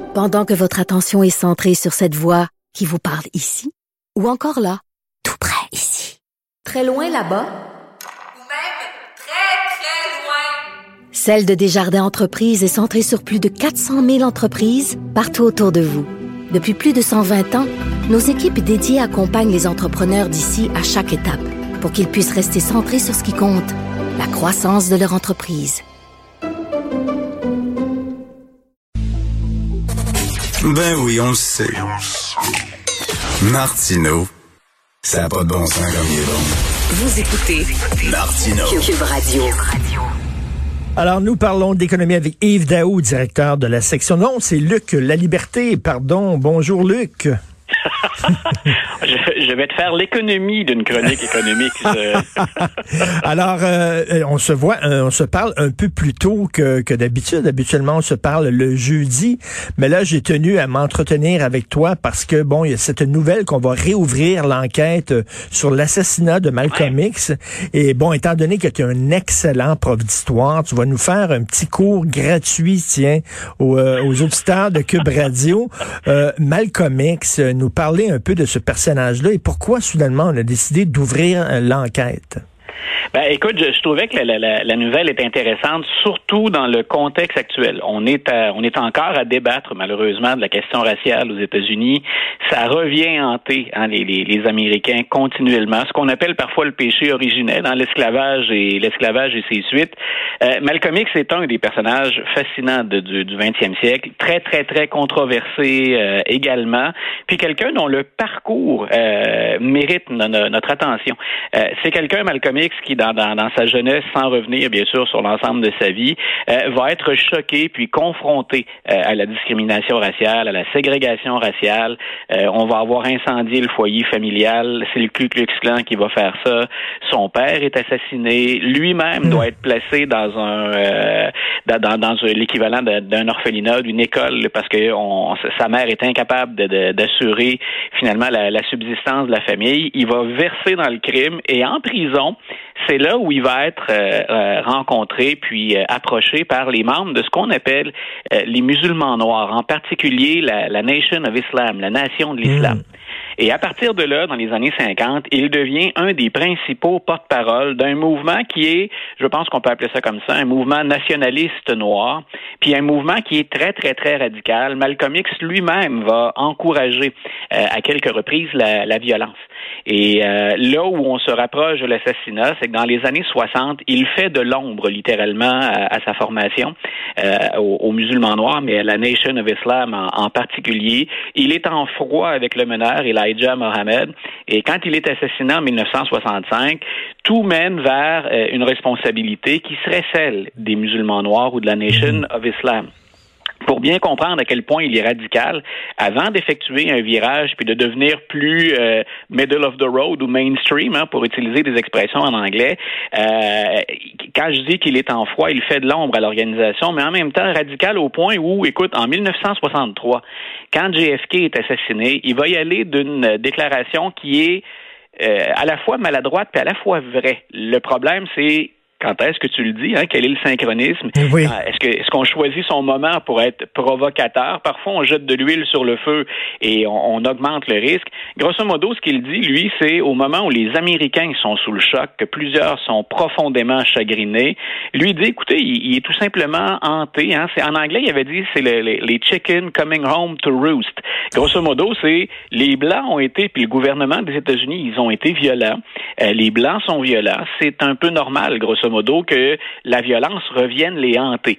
Pendant que votre attention est centrée sur cette voix qui vous parle ici, ou encore là, tout près ici, très loin là-bas, ou même très, très loin. Celle de Desjardins Entreprises est centrée sur plus de 400 000 entreprises partout autour de vous. Depuis plus de 120 ans, nos équipes dédiées accompagnent les entrepreneurs d'ici à chaque étape pour qu'ils puissent rester centrés sur ce qui compte, la croissance de leur entreprise. Ben oui, on le sait. Martineau, ça n'a pas de bon sens comme il est bon. Vous écoutez Martineau. Cube Radio. Alors, nous parlons d'économie avec Yves Daou, directeur de la section. Non, c'est Luc Laliberté, pardon. Bonjour, Luc. Je vais te faire l'économie d'une chronique économique. Alors, on se parle un peu plus tôt que d'habitude. Habituellement, on se parle le jeudi, mais là, j'ai tenu à m'entretenir avec toi parce que, bon, il y a cette nouvelle qu'on va réouvrir l'enquête sur l'assassinat de Malcolm X. Et bon, étant donné que tu es un excellent prof d'histoire, tu vas nous faire un petit cours gratuit, tiens, aux auditeurs de Cube Radio. Malcolm X, nous parler un peu de ce personnage-là et pourquoi, soudainement, on a décidé d'ouvrir l'enquête. Ben, écoute, je trouvais que la nouvelle est intéressante, surtout dans le contexte actuel. On est encore à débattre, malheureusement, de la question raciale aux États-Unis. Ça revient hanter les Américains continuellement, ce qu'on appelle parfois le péché originel, l'esclavage et ses suites. Malcolm X est un des personnages fascinants du 20e siècle, très, très, très controversé également, puis quelqu'un dont le parcours mérite notre attention. C'est quelqu'un, Malcolm X, qui dans sa jeunesse, sans revenir bien sûr sur l'ensemble de sa vie, va être choqué puis confronté à la discrimination raciale, à la ségrégation raciale. On va avoir incendié le foyer familial. C'est le Ku Klux Klan qui va faire ça. Son père est assassiné. Lui-même doit être placé dans l'équivalent d'un orphelinat, d'une école, parce que sa mère est incapable d'assurer finalement la subsistance de la famille. Il va verser dans le crime et en prison, c'est là où il va être rencontré puis approché par les membres de ce qu'on appelle les musulmans noirs, en particulier la Nation of Islam, la nation de l'islam. Et à partir de là, dans les années 50, il devient un des principaux porte-parole d'un mouvement qui est, je pense qu'on peut appeler ça comme ça, un mouvement nationaliste noir, puis un mouvement qui est très, très, très radical. Malcolm X lui-même va encourager à quelques reprises la violence. Et là où on se rapproche de l'assassinat, c'est que dans les années 60, il fait de l'ombre littéralement à sa formation, aux musulmans noirs, mais à la Nation of Islam en particulier. Il est en froid avec le meneur Elijah Muhammad, et quand il est assassiné en 1965, tout mène vers une responsabilité qui serait celle des musulmans noirs ou de la Nation of Islam. Pour bien comprendre à quel point il est radical, avant d'effectuer un virage puis de devenir plus middle of the road ou mainstream, pour utiliser des expressions en anglais, quand je dis qu'il est en froid, il fait de l'ombre à l'organisation, mais en même temps radical au point où, écoute, en 1963, quand JFK est assassiné, il va y aller d'une déclaration qui est à la fois maladroite puis à la fois vraie. Le problème, c'est quand est-ce que tu le dis, quel est le synchronisme? Oui. Est-ce qu'on choisit son moment pour être provocateur? Parfois, on jette de l'huile sur le feu et on augmente le risque. Grosso modo, ce qu'il dit, lui, c'est au moment où les Américains sont sous le choc, que plusieurs sont profondément chagrinés, lui dit, écoutez, il est tout simplement hanté. C'est, en anglais, il avait dit, c'est les chickens coming home to roost. Grosso modo, c'est les Blancs ont été, puis le gouvernement des États-Unis, ils ont été violents. Les Blancs sont violents. C'est un peu normal, grosso modo, que la violence revienne les hanter.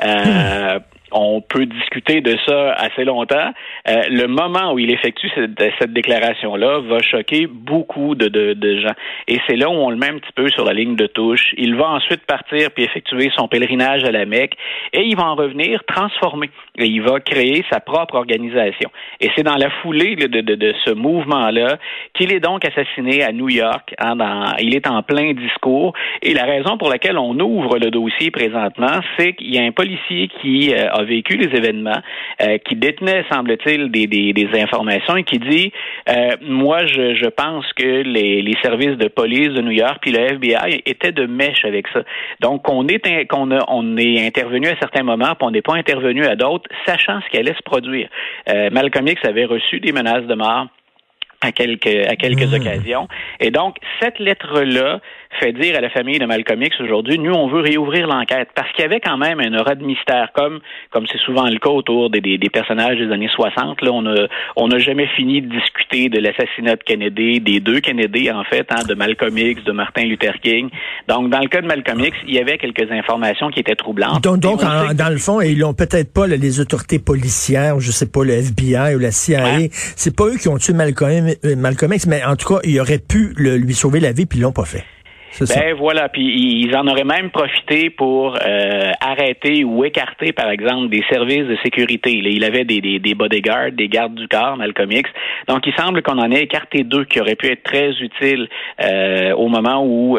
On peut discuter de ça assez longtemps. Le moment où il effectue cette déclaration-là va choquer beaucoup de gens. Et c'est là où on le met un petit peu sur la ligne de touche. Il va ensuite partir puis effectuer son pèlerinage à la Mecque et il va en revenir transformé. Et il va créer sa propre organisation. Et c'est dans la foulée de ce mouvement-là qu'il est donc assassiné à New York. Il est en plein discours. Et la raison pour laquelle on ouvre le dossier présentement, c'est qu'il y a un policier qui a vécu les événements, qui détenait, semble-t-il, des informations et qui dit moi, je pense que les services de police de New York puis le FBI étaient de mèche avec ça. Donc, on est intervenu à certains moments, puis on n'est pas intervenu à d'autres, sachant ce qui allait se produire. Malcolm X avait reçu des menaces de mort à quelques occasions. Et donc, cette lettre-là fait dire à la famille de Malcolm X aujourd'hui, nous, on veut réouvrir l'enquête, parce qu'il y avait quand même un aura de mystère, comme c'est souvent le cas autour des personnages des années 60. Là, on n'a jamais fini de discuter de l'assassinat de Kennedy, des deux Kennedy, en fait, de Malcolm X, de Martin Luther King. Donc, dans le cas de Malcolm X, il y avait quelques informations qui étaient troublantes. Donc dans le fond, ils l'ont peut-être pas les autorités policières, je sais pas, le FBI ou la CIA. Ouais. C'est pas eux qui ont tué Malcolm X, mais en tout cas, ils auraient pu lui sauver la vie, puis ils l'ont pas fait. Voilà, puis ils en auraient même profité pour arrêter ou écarter, par exemple, des services de sécurité. Là, il avait des bodyguards, des gardes du corps, Malcolm X. Donc, il semble qu'on en ait écarté deux qui auraient pu être très utiles au moment où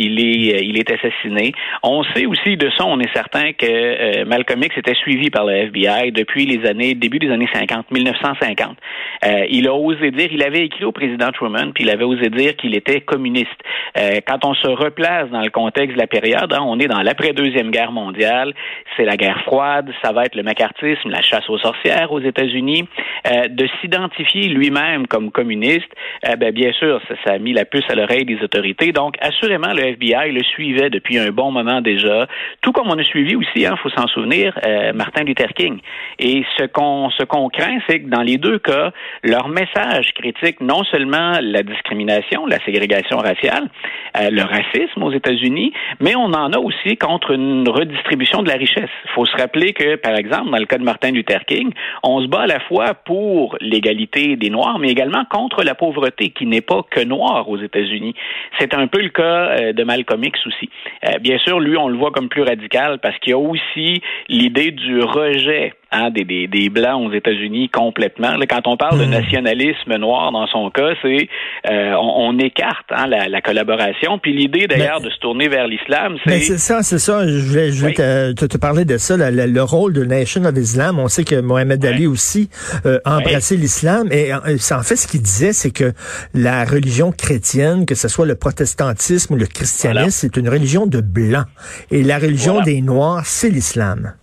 il est assassiné. On sait aussi de ça, on est certain que Malcolm X était suivi par le FBI depuis début des années 50, 1950. Il a osé dire, il avait écrit au président Truman, puis il avait osé dire qu'il était communiste. Quand on se replace dans le contexte de la période, on est dans l'après-deuxième guerre mondiale, c'est la guerre froide, ça va être le macartisme, la chasse aux sorcières aux États-Unis, de s'identifier lui-même comme communiste, bien sûr, ça a mis la puce à l'oreille des autorités, donc assurément le FBI le suivait depuis un bon moment déjà, tout comme on a suivi aussi, faut s'en souvenir, Martin Luther King. Et ce qu'on craint, c'est que dans les deux cas, leur message critique non seulement la discrimination, la ségrégation raciale, le racisme aux États-Unis, mais on en a aussi contre une redistribution de la richesse. Il faut se rappeler que, par exemple, dans le cas de Martin Luther King, on se bat à la fois pour l'égalité des Noirs, mais également contre la pauvreté, qui n'est pas que noire aux États-Unis. C'est un peu le cas de Malcolm X aussi. Bien sûr, lui, on le voit comme plus radical parce qu'il y a aussi l'idée du rejet des Blancs aux États-Unis complètement. Là, quand on parle de nationalisme noir, dans son cas, c'est on écarte la collaboration. Puis l'idée, d'ailleurs, de se tourner vers l'islam, c'est... c'est ça. Je voulais te parler de ça, le rôle de Nation of Islam. On sait que Mohamed Ali aussi embrassé l'islam. Et en fait, ce qu'il disait, c'est que la religion chrétienne, que ce soit le protestantisme ou le christianisme, c'est une religion de blancs. Et la religion des Noirs, c'est l'islam.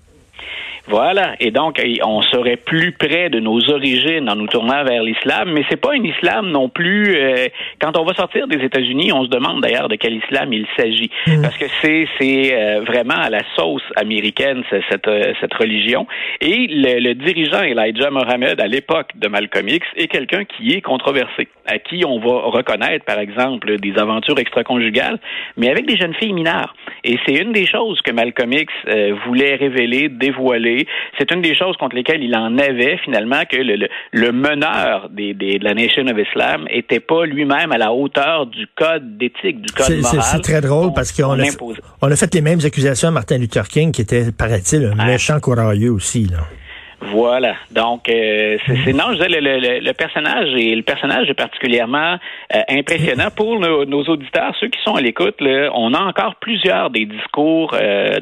Voilà, et donc on serait plus près de nos origines en nous tournant vers l'islam, mais c'est pas un islam non plus. Quand on va sortir des États-Unis, on se demande d'ailleurs de quel islam il s'agit, parce que c'est vraiment à la sauce américaine cette religion. Et le dirigeant Elijah Muhammad à l'époque de Malcolm X est quelqu'un qui est controversé, à qui on va reconnaître par exemple des aventures extraconjugales, mais avec des jeunes filles mineures. Et c'est une des choses que Malcolm X voulait révéler, dévoiler. C'est une des choses contre lesquelles il en avait finalement que le meneur de la Nation of Islam était pas lui-même à la hauteur du code d'éthique, du code moral. C'est très drôle parce qu'on a fait les mêmes accusations à Martin Luther King qui était, paraît-il, un méchant courageux aussi, là. Voilà. Donc, non, je disais, le personnage est particulièrement impressionnant pour nos auditeurs, ceux qui sont à l'écoute. Là, on a encore plusieurs des discours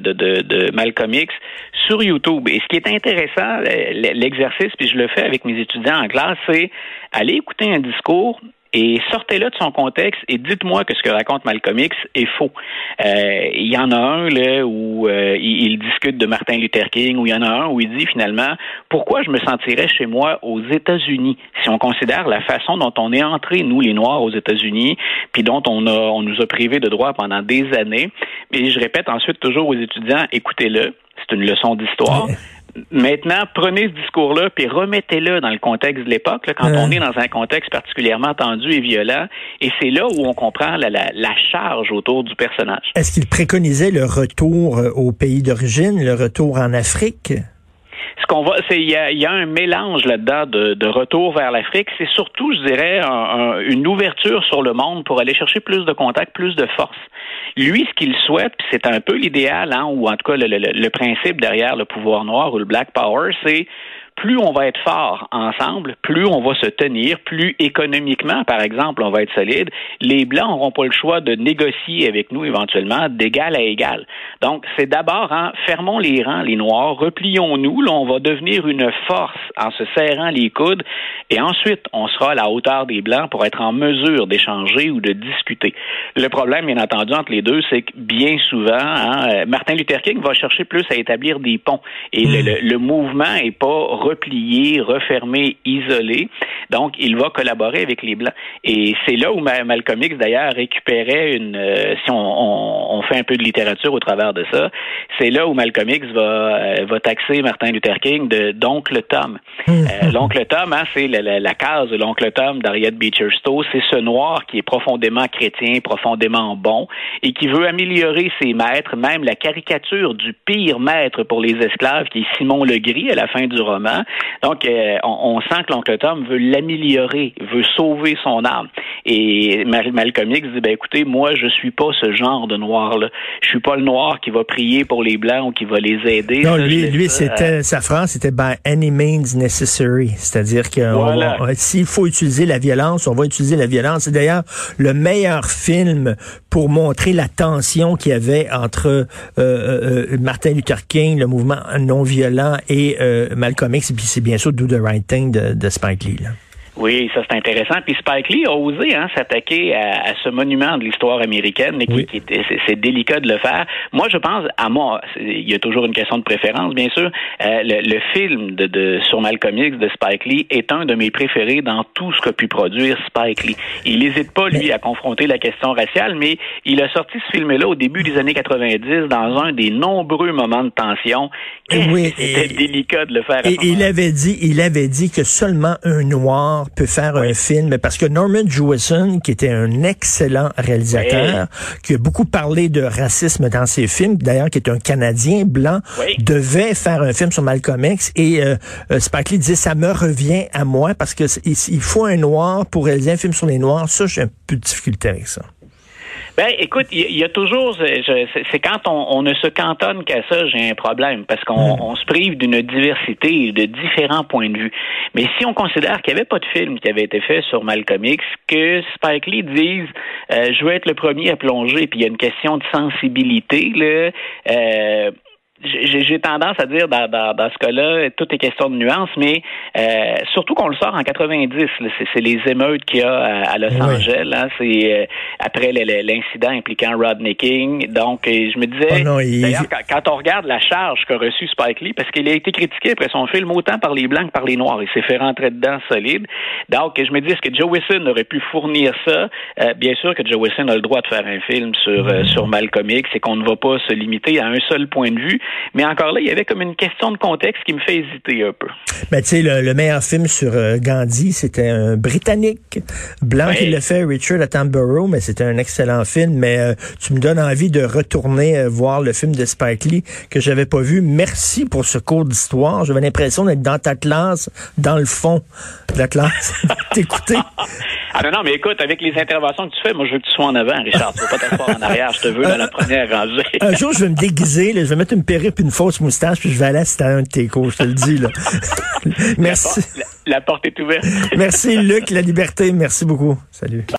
de Malcolm X sur YouTube. Et ce qui est intéressant, l'exercice, puis je le fais avec mes étudiants en classe, c'est aller écouter un discours et sortez-le de son contexte et dites-moi que ce que raconte Malcolm X est faux. Il y en a un là où il discute de Martin Luther King, où il y en a un où il dit finalement pourquoi je me sentirais chez moi aux États-Unis si on considère la façon dont on est entré nous les Noirs aux États-Unis, puis dont on nous a privés de droits pendant des années. Et je répète ensuite toujours aux étudiants, écoutez-le, c'est une leçon d'histoire. Maintenant, prenez ce discours-là puis remettez-le dans le contexte de l'époque, là, quand on est dans un contexte particulièrement tendu et violent, et c'est là où on comprend la charge autour du personnage. Est-ce qu'il préconisait le retour au pays d'origine, le retour en Afrique? Ce qu'on voit, il y a un mélange là-dedans de retour vers l'Afrique. C'est surtout, je dirais, une ouverture sur le monde pour aller chercher plus de contacts, plus de force. Lui, ce qu'il souhaite, puis c'est un peu l'idéal, ou en tout cas le principe derrière le pouvoir noir ou le Black Power, c'est plus on va être fort ensemble, plus on va se tenir, plus économiquement, par exemple, on va être solide. Les Blancs n'auront pas le choix de négocier avec nous éventuellement d'égal à égal. Donc, c'est d'abord, fermons les rangs, les Noirs, replions-nous, là, on va devenir une force en se serrant les coudes, et ensuite, on sera à la hauteur des Blancs pour être en mesure d'échanger ou de discuter. Le problème, bien entendu, entre les deux, c'est que bien souvent, Martin Luther King va chercher plus à établir des ponts, et le mouvement est pas replié, refermé, isolé, donc il va collaborer avec les Blancs. Et c'est là où Malcolm X, d'ailleurs, récupérait si on fait un peu de littérature au travers de ça, c'est là où Malcolm X va taxer Martin Luther King d'oncle Tom. L'oncle Tom, c'est la case de l'oncle Tom d'Harriet Beecher Stowe, c'est ce noir qui est profondément chrétien, profondément bon, et qui veut améliorer ses maîtres, même la caricature du pire maître pour les esclaves, qui est Simon Legris à la fin du roman. Donc, on sent que l'oncle Tom veut l'améliorer, veut sauver son âme. Et Malcolm X dit, écoutez, moi, je suis pas ce genre de noir-là. Je suis pas le noir qui va prier pour les Blancs ou qui va les aider. Non, c'était sa phrase, c'était by any means necessary. C'est-à-dire que s'il faut utiliser la violence, on va utiliser la violence. C'est d'ailleurs le meilleur film pour montrer la tension qu'il y avait entre Martin Luther King, le mouvement non-violent, et Malcolm X, et puis c'est bien sûr Do the Right Thing de Spike Lee, là. Oui, ça c'est intéressant. Puis Spike Lee a osé s'attaquer à ce monument de l'histoire américaine, mais c'est délicat de le faire. Moi, je pense, il y a toujours une question de préférence, bien sûr. Le film sur Malcolm X de Spike Lee est un de mes préférés dans tout ce qu'a pu produire Spike Lee. Il n'hésite pas, lui, à confronter la question raciale, mais il a sorti ce film-là au début des années 90 dans un des nombreux moments de tension. C'était délicat de le faire. Et il avait dit que seulement un noir peut faire un film, parce que Norman Jewison, qui était un excellent réalisateur, qui a beaucoup parlé de racisme dans ses films, d'ailleurs qui est un Canadien blanc, devait faire un film sur Malcolm X, et Spike Lee disait, ça me revient à moi, parce que il faut un noir pour réaliser un film sur les Noirs. Ça, j'ai un peu de difficulté avec ça. Écoute, il y a toujours, c'est quand on ne se cantonne qu'à ça, j'ai un problème, parce qu'on se prive d'une diversité et de différents points de vue. Mais si on considère qu'il n'y avait pas de film qui avait été fait sur Malcolm X, que Spike Lee dise, je veux être le premier à plonger, puis il y a une question de sensibilité, là, j'ai tendance à dire dans ce cas-là, tout est question de nuances, mais surtout qu'on le sort en 90, là, c'est les émeutes qu'il y a à Los Angeles, c'est après l'incident impliquant Rodney King. Donc, je me disais, d'ailleurs, quand on regarde la charge qu'a reçue Spike Lee, parce qu'il a été critiqué après son film autant par les Blancs que par les Noirs, il s'est fait rentrer dedans solide. Donc, je me dis, est-ce que Joe Wilson aurait pu fournir ça? Bien sûr que Joe Wilson a le droit de faire un film sur Malcolm X, et qu'on ne va pas se limiter à un seul point de vue. Mais encore là, il y avait comme une question de contexte qui me fait hésiter un peu. Mais tu sais, le meilleur film sur Gandhi, c'était un Britannique blanc qui l'a fait, Richard Attenborough, mais c'était un excellent film. Mais tu me donnes envie de retourner voir le film de Spike Lee que j'avais pas vu. Merci pour ce cours d'histoire. J'avais l'impression d'être dans ta classe, dans le fond de la classe, t'écouter. Non, mais écoute, avec les interventions que tu fais, moi, je veux que tu sois en avant, Richard. Tu vas pas t'asseoir en arrière. Je te veux dans la première rangée. Un jour, je vais me déguiser, là, je vais mettre une perruque puis une fausse moustache, puis je vais aller assister à un de tes cours, je te le dis, là. Merci. La porte est ouverte. Merci, Luc, La Liberté. Merci beaucoup. Salut.